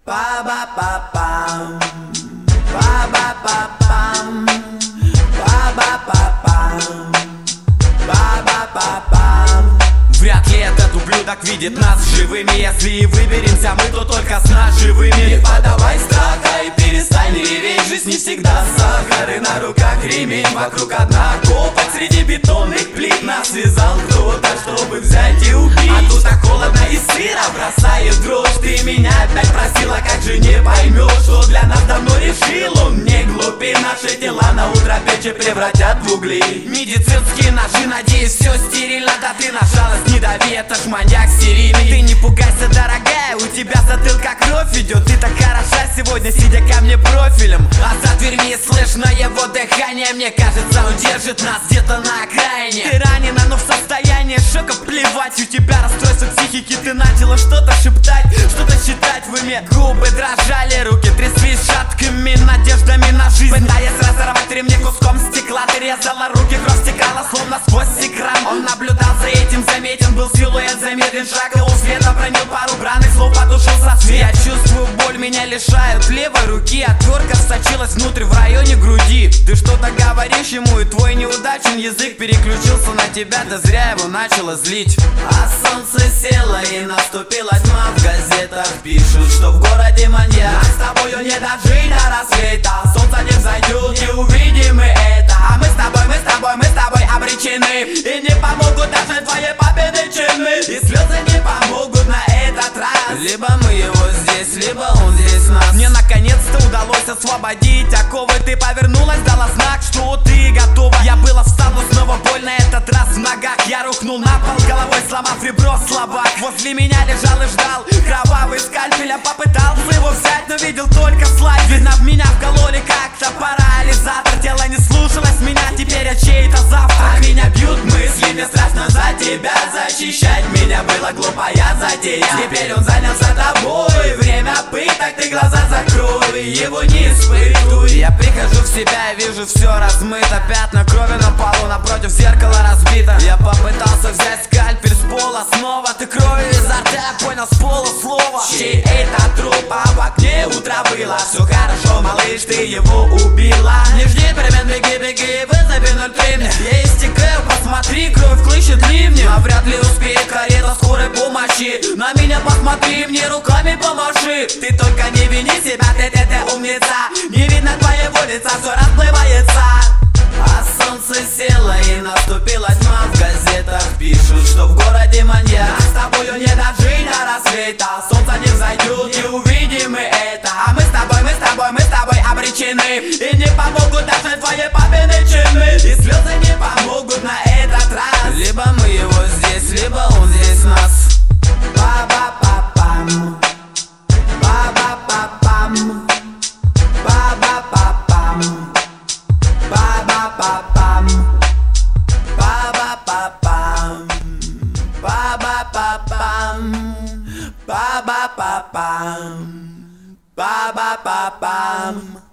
Па-ба-па-пам, па-ба-па-пам, па-ба-па-пам, па-ба-па-пам. Вряд ли этот ублюдок видит нас живыми. Если и выберемся мы, то только с нас живыми. Не подавай страха и перестань реветь. Жизнь не всегда сахар, и на руках ремень. Вокруг одна копоть, среди бетонных плит нас связал кто-то, чтобы взять и убить. А тут так холодно и сыро, бросает дрожь. Ты меня опять просила, как же не поймешь, что для нас давно решил он. Не глупи, наши тела на утро печи превратят в угли. Медицинские ножи, надеюсь, все стерильно. Да ты на жалость не дави, это ж маньяк серийный. Ты не пугайся, дорогая, у тебя затылка кровь идет. Ты так хороша сегодня, сидя ко мне профилем. А за дверьми слышно его дыхание. Мне кажется, он держит нас где-то на окраине. Ты ранена, но в состоянии шока, плевать. У тебя расстройство психики, ты начала что-то шептать, что-то считать в уме. Губы дрожали, руки тряслись шаткими надеждами на жизнь. Пытаясь разорвать ремни куском стекла, ты резала руки, кровь стекала словно сквозь экран. Он наблюдал за этим, заметен был силуэт, замедлен шаг, и у света бронил пару бранных слов, потушил со свет. Я чувствую боль, меня лишают левой руки. Отвертка всочилась внутрь, в районе груди. Ты что-то говоришь ему, и твой неудачен язык переключился на тебя, да зря его начало злить. А солнце село и наступила тьма. В газетах пишут, что в городе маньяк. Нам с тобою не дожить до рассвета. Солнце не взойдет, не увидим мы это. А мы с тобой обречены. И не помогут даже твои победы чины. И слезы не помогут на этот раз. Либо мы его здесь, либо он здесь нас. Мне наконец-то удалось освободить оковы. Ты повернулась, дала знак, что ты готова. Я было встал, но снова боль на этот раз в ногах. Я рухнул на пол головой, сломав ребро в словах. Возле меня лежал и ждал кровавый скальпель. Я попытался его взять, но видел только слайд. Видно, в меня вкололи как-то парализатор. Тело не слушалось меня, теперь я чей-то завтрак. А меня бьют мысли, мне страшно за тебя. Защищать меня было глупая затея. Теперь он занялся тобой. Время пыток, ты глаза закрой, его не испытывай. Я прихожу в себя и вижу все размыто. Пятна крови на полу, напротив зеркала разбито. Я попытался взять скальпель с пола снова. Ты кровью изо рта, я понял с полуслова. Чей это труп, а в окне утро было. Все хорошо, малыш, ты его убила. Не жди перемен, беги, вызови 03 мне. Я истекаю, посмотри, кровь хлыщет ливнем. А вряд ли успеет карета скорой помощи. На меня посмотри, мне руками помаши. Ты только не вини себя, ты умница. Не видно твоего лица, все расплывается. А солнце село и наступила тьма. В газетах пишут, что в городе маньяк. Нам с тобою не дожить до рассвета. Солнце не взойдет, не увидим мы это. А мы с тобой обречены. И не помогут даже твои победы чины. И слезы не помогут на этот раз. Либо мы его здесь, либо он здесь нас. Ба-ба-па-пам, ба-ба-па-пам, ба-ба-па-пам, ба-ба-па-пам, ба-ба-па-пам, ба-ба-па-пам, ба-ба-па-пам, ба-ба-па-пам.